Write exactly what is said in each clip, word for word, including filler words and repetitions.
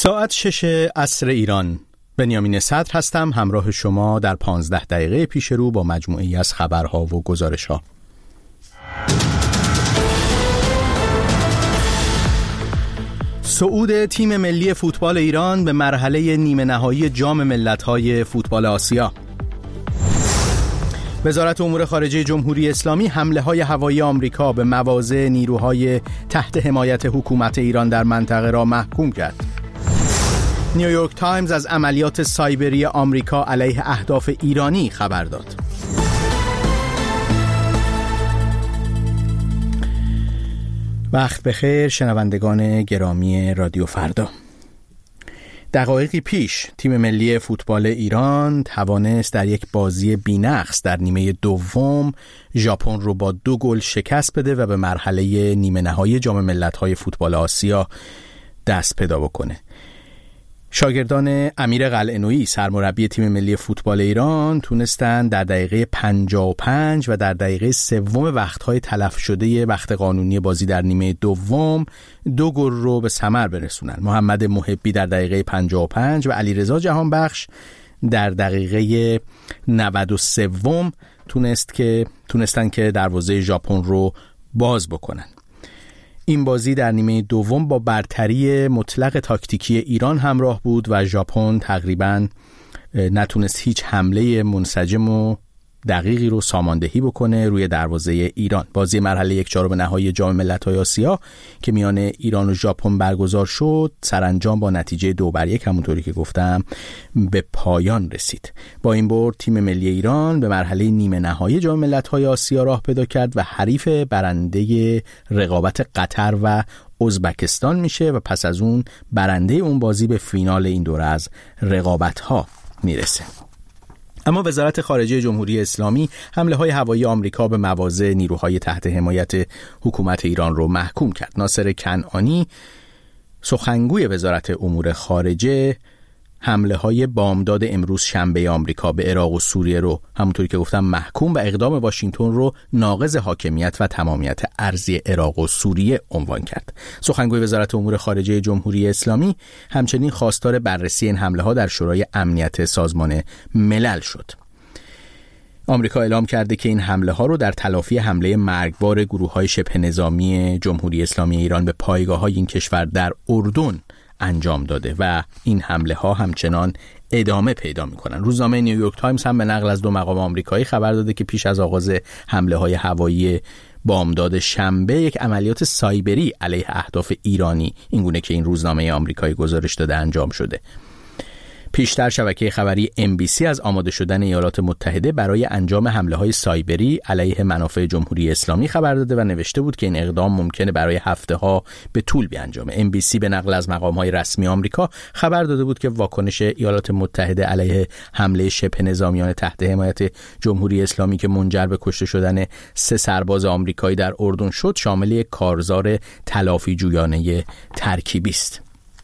ساعت شش عصر ایران. بنیامین صدر هستم، همراه شما در پانزده دقیقه پیش رو با مجموعی از خبرها و گزارش‌ها. صعود تیم ملی فوتبال ایران به مرحله نیمه نهایی جام ملت‌های فوتبال آسیا. وزارت امور خارجه جمهوری اسلامی حمله‌های هوایی آمریکا به مواضع نیروهای تحت حمایت حکومت ایران در منطقه را محکوم کرد. نیویورک تایمز از عملیات سایبری آمریکا علیه اهداف ایرانی خبر داد. وقت بخیر شنوندگان گرامی رادیو فردا. دقایقی پیش تیم ملی فوتبال ایران توانست در یک بازی بی‌نقص در نیمه دوم ژاپن رو با دو گل شکست بده و به مرحله نیمه نهایی جام ملت‌های فوتبال آسیا دست پیدا بکنه. شاگردان امیر قلعه‌نویی سرمربی تیم ملی فوتبال ایران تونستن در دقیقه پنجاه و پنج و در دقیقه سوم وقت‌های تلف شده وقت قانونی بازی در نیمه دوم دو گل رو به ثمر برسونن. محمد محبی در دقیقه پنجاه و پنج و علیرضا جهانبخش در دقیقه نود و سه تونست که تونستن که دروازه ژاپن رو باز بکنن. این بازی در نیمه دوم با برتری مطلق تاکتیکی ایران همراه بود و ژاپن تقریباً نتونست هیچ حمله منسجم و دقیقی رو ساماندهی بکنه روی دروازه ایران. بازی مرحله یک چهارم نهایی جام ملت‌های آسیا که میان ایران و ژاپن برگزار شد سرانجام با نتیجه دو بر یک همونطوری که گفتم به پایان رسید. با این برد تیم ملی ایران به مرحله نیمه نهایی جام ملت‌های آسیا راه پیدا کرد و حریف برنده رقابت قطر و ازبکستان میشه و پس از اون برنده اون بازی به فینال این دوره از رقابت‌ها میرسه. اما وزارت خارجه جمهوری اسلامی حمله‌های هوایی آمریکا به مواضع نیروهای تحت حمایت حکومت ایران رو محکوم کرد. ناصر کنعانی سخنگوی وزارت امور خارجه حمله‌های بامداد امروز شنبه آمریکا به عراق و سوریه رو همونطوری که گفتم محکوم و اقدام واشنگتن رو ناقض حاکمیت و تمامیت ارضی عراق و سوریه عنوان کرد. سخنگوی وزارت امور خارجه جمهوری اسلامی همچنین خواستار بررسی این حمله‌ها در شورای امنیت سازمان ملل شد. آمریکا اعلام کرده که این حمله‌ها رو در تلافی حمله مرگبار گروه‌های شبه نظامی جمهوری اسلامی ایران به پایگاه‌های این کشور در اردن انجام داده و این حمله ها همچنان ادامه پیدا می کنن. روزنامه نیویورک تایمز هم به نقل از دو مقام آمریکایی خبر داده که پیش از آغاز حمله های هوایی بامداد شنبه یک عملیات سایبری علیه اهداف ایرانی اینگونه که این روزنامه آمریکایی گزارش داده انجام شده. پیشتر شبکه خبری ام بی سی از آماده شدن ایالات متحده برای انجام حمله‌های سایبری علیه منافع جمهوری اسلامی خبر داده و نوشته بود که این اقدام ممکنه برای هفته‌ها به طول بیانجامه. ام بی سی به نقل از مقام‌های رسمی آمریکا خبر داده بود که واکنش ایالات متحده علیه حمله شبه نظامیان تحت حمایت جمهوری اسلامی که منجر به کشته شدن سه سرباز آمریکایی در اردن شد شامل یک کارزار تلافی جویانه ترکیبی است.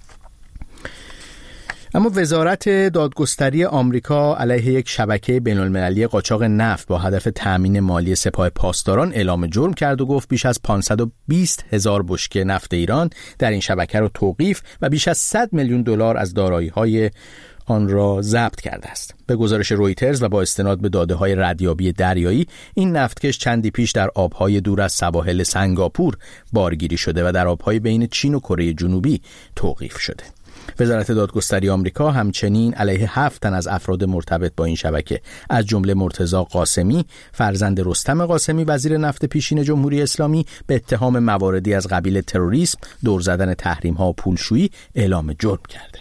اما وزارت دادگستری آمریکا علیه یک شبکه بین‌المللی قاچاق نفت با هدف تأمین مالی سپاه پاسداران اعلام جرم کرد و گفت بیش از پانصد و بیست هزار بشکه نفت ایران در این شبکه را توقیف و بیش از صد میلیون دلار از دارایی‌های آن را ضبط کرده است. به گزارش رویترز و با استناد به داده‌های ردیابی دریایی این نفتکش چندی پیش در آب‌های دور از سواحل سنگاپور بارگیری شده و در آب‌های بین چین و کره جنوبی توقیف شده. وزارت دادگستری آمریکا همچنین علیه هفت تن از افراد مرتبط با این شبکه از جمله مرتضی قاسمی فرزند رستم قاسمی وزیر نفت پیشین جمهوری اسلامی به اتهام مواردی از قبیل تروریسم، دور زدن تحریم‌ها و پولشویی اعلام جرم کرده.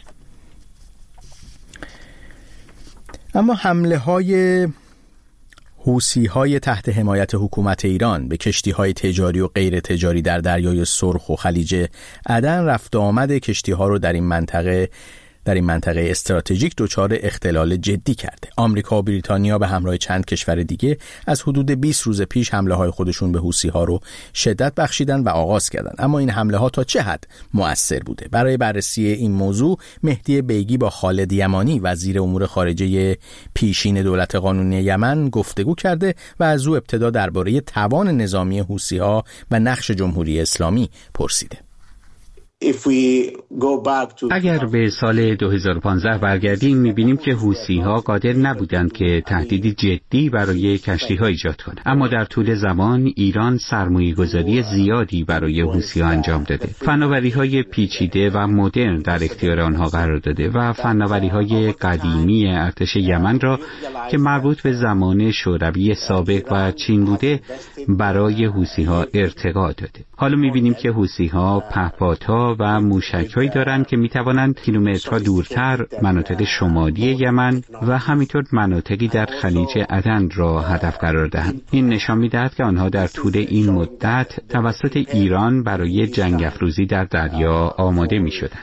اما حمله‌های حوثی‌های تحت حمایت حکومت ایران به کشتی‌های تجاری و غیر تجاری در دریای سرخ و خلیج عدن رفت و آمد کشتی‌ها رو در این منطقه در این منطقه استراتژیک دچار اختلال جدی کرده. آمریکا و بریتانیا به همراه چند کشور دیگه از حدود بیست روز پیش حمله‌های خودشون به حوثی‌ها رو شدت بخشیدن و آغاز کردن. اما این حمله‌ها تا چه حد مؤثر بوده؟ برای بررسی این موضوع مهدی بیگی با خالد یمانی وزیر امور خارجه پیشین دولت قانونی یمن گفتگو کرده و از او ابتدا درباره توان نظامی حوثی‌ها و نقش جمهوری اسلامی پرسیده. اگر به سال دو هزار و پانزده برگردیم می‌بینیم که حوثی‌ها قادر نبودند که تهدیدی جدی برای کشتی‌ها ایجاد کنند، اما در طول زمان ایران سرمایه‌گذاری زیادی برای حوثی‌ها انجام داده، فناوری‌های پیچیده و مدرن در اختیار آنها قرار داده و فناوری‌های قدیمی ارتش یمن را که مربوط به زمان شوروی سابق و چین بوده برای حوثی‌ها ارتقا داده. حالا می‌بینیم که حوثی‌ها پهپادها و موشک‌هایی دارند که می‌توانند کیلومترها دورتر مناطق شمالی یمن و همینطور مناطقی در خلیج عدن را هدف قرار دهند. این نشان می‌دهد که آنها در طول این مدت توسط ایران برای جنگ افروزی در دریا آماده می‌شدند.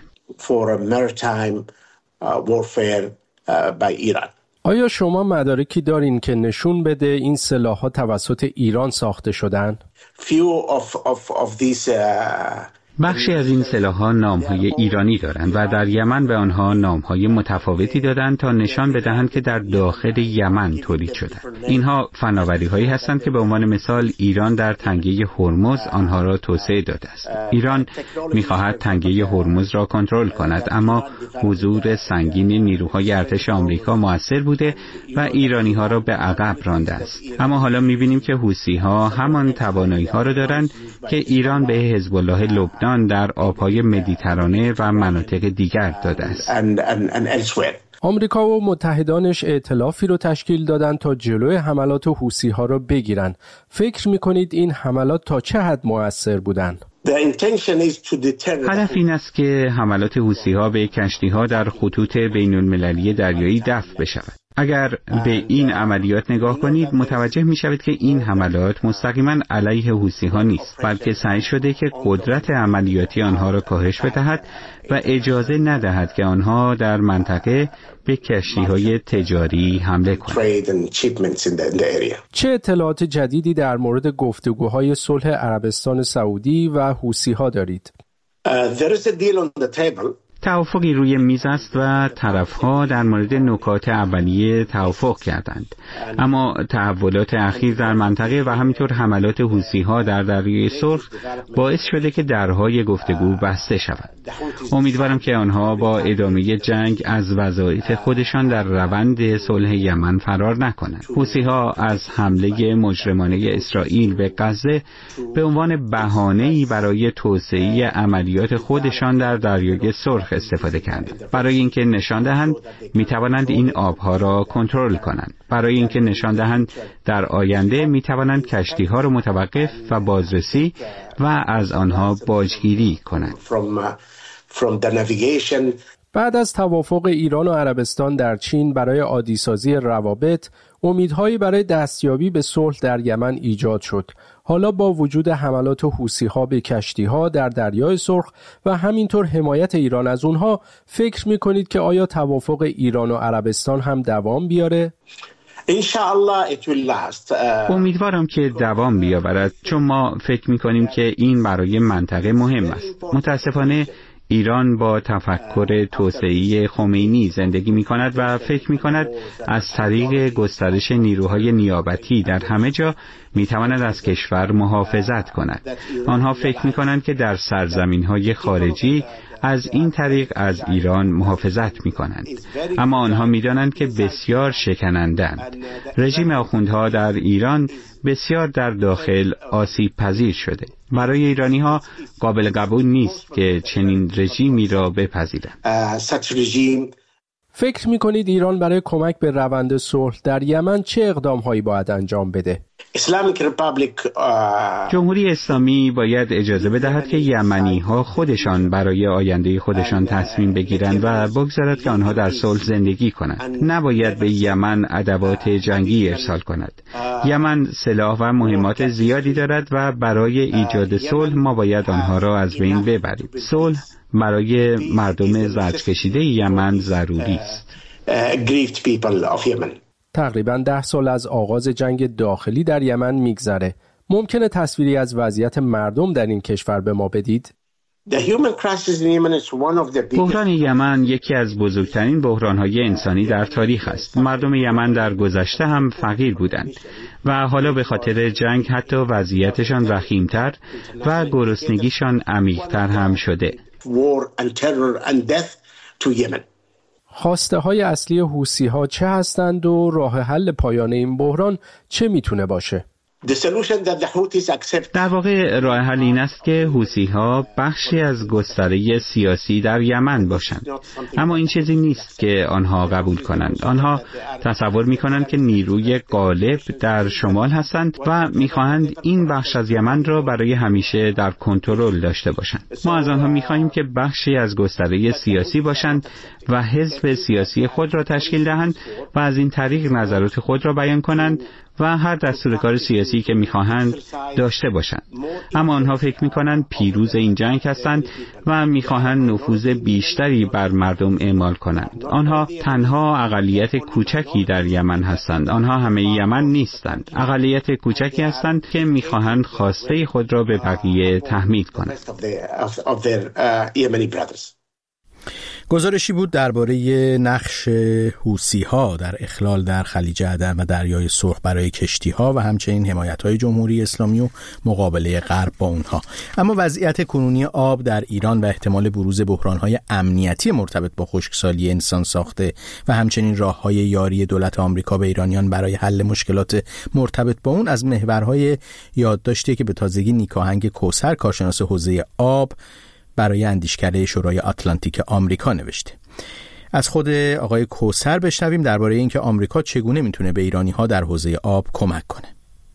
آیا شما مدارکی دارین که نشون بده این سلاح‌ها توسط ایران ساخته شدن؟ بخشی از این سلاح‌ها نام‌های ایرانی دارند و در یمن به آنها نام‌های متفاوتی دادند تا نشان بدهند که در داخل یمن تولید شدند. اینها فناوری‌هایی هستند که به عنوان مثال ایران در تنگه هرمز آنها را توسعه داده است. ایران می‌خواهد تنگه هرمز را کنترل کند، اما حضور سنگین نیروهای ارتش آمریکا مؤثر بوده و ایرانی‌ها را به عقب رانده است. اما حالا می‌بینیم که حوثی‌ها همان توانایی‌ها را دارند که ایران به حزب الله لبنان در آبهای مدیترانه و مناطق دیگر داده است. آمریکا و متحدانش ائتلافی رو تشکیل دادن تا جلوی حملات حوثی‌ها رو بگیرن. فکر می‌کنید این حملات تا چه حد مؤثر بودن؟ هدف این است که حملات حوثی‌ها به کشتی‌ها در خطوط بین‌المللی دریایی دفع بشود. اگر به این عملیات نگاه کنید متوجه می شوید که این حملات مستقیما علیه حوثی‌ها نیست، بلکه سعی شده که قدرت عملیاتی آنها را کاهش بدهد و اجازه ندهد که آنها در منطقه به کشتی‌های تجاری حمله کنند. چه اطلاعات جدیدی در مورد گفتگوهای صلح عربستان سعودی و حوثی‌ها دارید؟ توافقی روی میز است و طرف‌ها در مورد نکات اولیه توافق کردند، اما تحولات اخیر در منطقه و همینطور حملات حوثی‌ها در دریای سرخ باعث شده که درهای گفتگو بسته شود. امیدوارم که آنها با ادامه جنگ از وظایف خودشان در روند صلح یمن فرار نکنند. حوثی‌ها از حمله مجرمانه اسرائیل به غزه به عنوان بهانه‌ای برای توسعه عملیات خودشان در دریای سرخ استفاده کردند، برای اینکه نشان دهند میتوانند این آبها را کنترل کنند، برای اینکه نشان دهند در آینده میتوانند کشتی‌ها را متوقف و بازرسی و از آنها باجگیری کنند. بعد از توافق ایران و عربستان در چین برای عادی‌سازی روابط، امیدهایی برای دستیابی به صلح در یمن ایجاد شد. حالا با وجود حملات حوثی‌ها به کشتی‌ها در دریای سرخ و همینطور حمایت ایران از اونها، فکر می‌کنید که آیا توافق ایران و عربستان هم دوام بیاره؟ امیدوارم که دوام بیاورد، چون ما فکر می‌کنیم که این برای منطقه مهم است. متاسفانه ایران با تفکر توسعه‌ای خمینی زندگی می‌کند و فکر می‌کند از طریق گسترش نیروهای نیابتی در همه جا می‌تواند از کشور محافظت کند. آنها فکر می‌کنند که در سرزمین‌های خارجی از این طریق از ایران محافظت می‌کنند، اما آنها می‌دانند که بسیار شکنندند. رژیم آخوندها در ایران بسیار در داخل آسیب پذیر شده. برای ایرانی‌ها قابل قبول نیست که چنین رژیمی را بپذیرند. فکر می‌کنید ایران برای کمک به روند صلح در یمن چه اقدام‌هایی باید انجام بده؟ جمهوری اسلامی باید اجازه بدهد که یمنی‌ها خودشان برای آینده خودشان تصمیم بگیرند و بگذارد که آنها در صلح زندگی کنند. نباید به یمن ادوات جنگی ارسال کند. یمن سلاح و مهمات زیادی دارد و برای ایجاد صلح ما باید آنها را از بین ببریم. صلح برای مردم زرد کشیده یمن ضروری است. تقریباً ده سال از آغاز جنگ داخلی در یمن میگذره. ممکنه تصویری از وضعیت مردم در این کشور به ما بدید؟ بحران یمن یکی از بزرگترین بحران‌های انسانی در تاریخ است. مردم یمن در گذشته هم فقیر بودند و حالا به خاطر جنگ حتی وضعیتشان وخیم‌تر و گرسنگیشان عمیق‌تر هم شده. war and terror and death to Yemen. خواسته های اصلی حوثی ها چه هستند و راه حل پایان این بحران چه میتونه باشه؟ در واقع راه حل این است که حوثی‌ها بخشی از گستره سیاسی در یمن باشند، اما این چیزی نیست که آنها قبول کنند. آنها تصور می‌کنند که نیروی غالب در شمال هستند و می‌خواهند این بخش از یمن را برای همیشه در کنترل داشته باشند. ما از آنها می‌خواهیم که بخشی از گستره سیاسی باشند و حزب سیاسی خود را تشکیل دهند و از این طریق نظرات خود را بیان کنند و هر دستور کار سیاسی که می‌خواهند داشته باشند. اما آنها فکر می‌کنند پیروز این جنگ هستند و می‌خواهند نفوذ بیشتری بر مردم اعمال کنند. آنها تنها اقلیت کوچکی در یمن هستند. آنها همه یمن نیستند. اقلیت کوچکی هستند که می‌خواهند خواسته خود را به بقیه تحمیل کنند. گزارشی بود درباره نقش حوثی‌ها در اخلال در خلیج عدن و دریای سرخ برای کشتی‌ها و همچنین حمایت‌های جمهوری اسلامی و مقابله غرب با اونها. اما وضعیت کنونی آب در ایران و احتمال بروز بحران‌های امنیتی مرتبط با خشکسالی انسان ساخته و همچنین راه‌های یاری دولت آمریکا به ایرانیان برای حل مشکلات مرتبط با اون از محورهای یادداشتی که به تازگی نیکاهنگ کوثر کارشناس حوزه آب برای اندیشکده شورای آتلانتیک آمریکا نوشته. از خود آقای کوثر بشنویم درباره اینکه آمریکا چگونه میتونه به ایرانی‌ها در حوزه آب کمک کنه.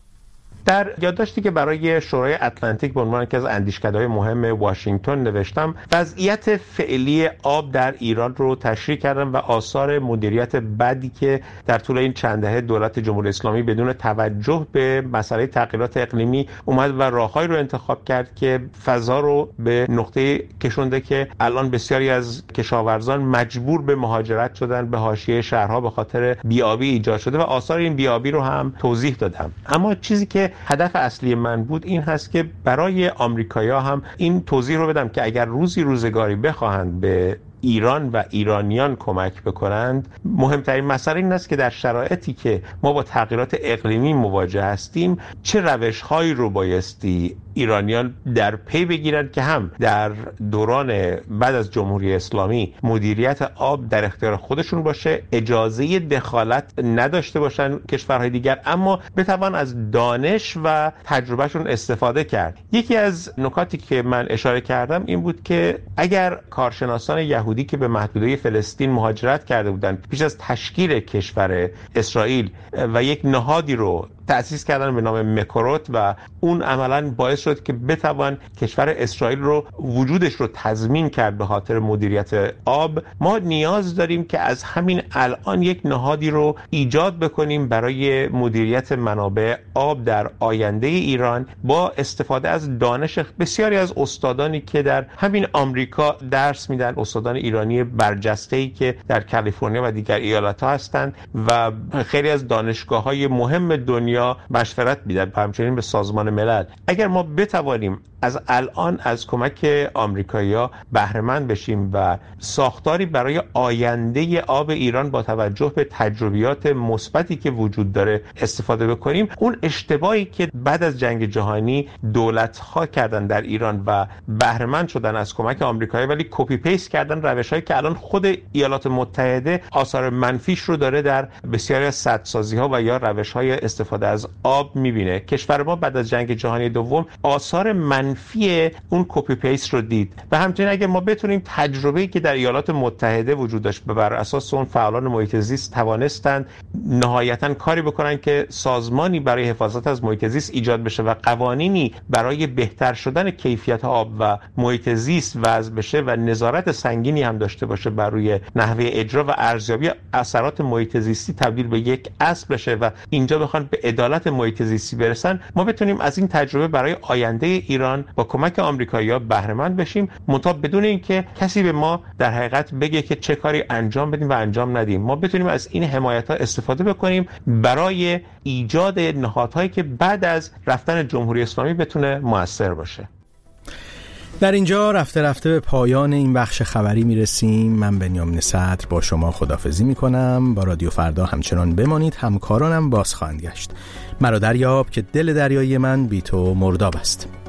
در یادداشتی که برای شورای اتلانتیک به عنوان یکی از اندیشکده‌های مهم واشنگتن نوشتم، وضعیت فعلی آب در ایران رو تشریح کردم و آثار مدیریت بدی که در طول این چند دهه دولت جمهوری اسلامی بدون توجه به مسئله تغییرات اقلیمی اومد و راههایی رو انتخاب کرد که فضا رو به نقطه کشونده که الان بسیاری از کشاورزان مجبور به مهاجرت شدن به حاشیه شهرها به خاطر بی‌آبی ایجاد شده و آثار این بی‌آبی رو هم توضیح دادم. اما چیزی که هدف اصلی من بود این هست که برای آمریکایی‌ها هم این توضیح رو بدم که اگر روزی روزگاری بخواهند به ایران و ایرانیان کمک بکنند، مهمترین مسئله این است که در شرایطی که ما با تغییرات اقلیمی مواجه هستیم چه روش‌هایی رو بایستی ایرانیان در پی بگیرند که هم در دوران بعد از جمهوری اسلامی مدیریت آب در اختیار خودشون باشه، اجازه دخالت نداشته باشن کشورهای دیگر، اما بتوان از دانش و تجربهشون استفاده کرد. یکی از نکاتی که من اشاره کردم این بود که اگر کارشناسان یهودی که به محدوده فلسطین مهاجرت کرده بودند پیش از تشکیل کشور اسرائیل و یک نهادی رو تأسیس کردن به نام مکوروت و اون عملاً باعث شد که بتوان کشور اسرائیل رو وجودش رو تضمین کرد به خاطر مدیریت آب، ما نیاز داریم که از همین الان یک نهادی رو ایجاد بکنیم برای مدیریت منابع آب در آینده ایران با استفاده از دانش بسیاری از استادانی که در همین آمریکا درس میدن، استادان ایرانی برجسته‌ای که در کالیفرنیا و دیگر ایالت‌ها هستند و خیلی از دانشگاه‌های مهم دنیا مشورت میدن، همچنین به سازمان ملل. اگر ما بتوانیم از الان از کمک آمریکایی‌ها بهره مند بشیم و ساختاری برای آینده آب ایران با توجه به تجربیات مثبتی که وجود داره استفاده بکنیم، اون اشتباهی که بعد از جنگ جهانی دولت‌ها کردن در ایران و بهره مند شدن از کمک آمریکایی ولی کپی پیست کردن روش‌هایی که الان خود ایالات متحده آثار منفیش رو داره در بسیاری از سدسازی‌ها و یا روش‌های استفاده از آب می‌بینه. کشور ما بعد از جنگ جهانی دوم آثار من منفی اون کپی پیست رو دید و همچنین اگه ما بتونیم تجربه‌ای که در ایالات متحده وجود داشت بر اساس اون فعالان محیط زیست توانستند نهایتاً کاری بکنن که سازمانی برای حفاظت از محیط زیست ایجاد بشه و قوانینی برای بهتر شدن کیفیت آب و محیط زیست وضع بشه و نظارت سنگینی هم داشته باشه بر روی نحوه اجرا و ارزیابی اثرات محیط زیستی تبدیل به یک اصل بشه و اینجا بخوان به عدالت محیط زیستی برسن، ما بتونیم از این تجربه برای آینده ایران با کمک آمریکایی‌ها بهره مند بشیم، منتها بدون اینکه کسی به ما در حقیقت بگه که چه کاری انجام بدیم و انجام ندیم. ما بتونیم از این حمایت‌ها استفاده بکنیم برای ایجاد نهادهایی که بعد از رفتن جمهوری اسلامی بتونه موثر باشه. در اینجا رفته رفته به پایان این بخش خبری میرسیم. من بنیامین صدر با شما خداحافظی میکنم. با رادیو فردا همچنان بمانید، همکارانم باز خواهند گشت. مرا دریاب که دل دریایی من بی تو مرداب است.